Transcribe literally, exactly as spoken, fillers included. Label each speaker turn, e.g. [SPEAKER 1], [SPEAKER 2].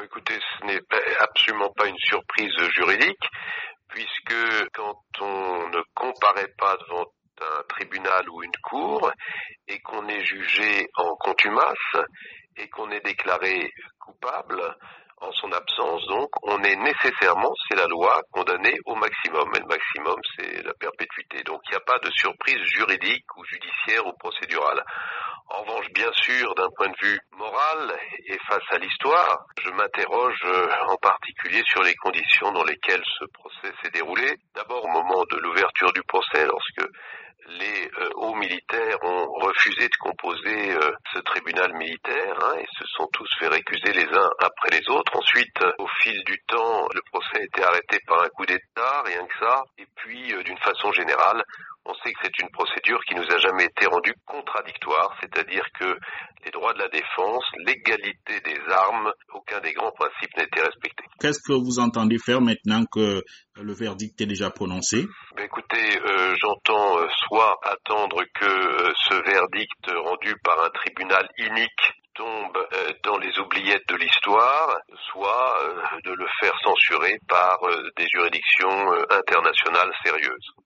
[SPEAKER 1] Écoutez, ce n'est pas- absolument pas une surprise juridique, puisque quand on ne comparaît pas devant un tribunal ou une cour et qu'on est jugé en contumace et qu'on est déclaré coupable, en son absence, donc, on est nécessairement, c'est la loi, condamné au maximum. Et le maximum, c'est la perpétuité. Donc, il n'y a pas de surprise juridique ou judiciaire ou procédurale. En revanche, bien sûr, d'un point de vue moral et face à l'histoire, je m'interroge euh, en particulier sur les conditions dans lesquelles ce procès s'est déroulé. D'abord, au moment de l'ouverture du procès, lorsque les euh, hauts militaires ont refusé de composer euh, ce tribunal militaire hein, et se sont tous fait récuser les uns après les autres. Ensuite, euh, au fil du temps, le procès a été arrêté par un coup d'État, rien que ça. Et puis, euh, d'une façon générale, on sait que c'est une procédure qui nous a jamais été rendue contradictoire, c'est-à-dire que les droits de la défense, l'égalité des armes, aucun des grands principes n'a été respecté.
[SPEAKER 2] Qu'est-ce que vous entendez faire maintenant que le verdict est déjà prononcé?
[SPEAKER 1] Ben écoutez, euh, j'entends euh, soit attendre que euh, ce verdict rendu par un tribunal inique tombe euh, dans les oubliettes de l'histoire, soit euh, de le faire censurer par euh, des juridictions euh, internationales sérieuses.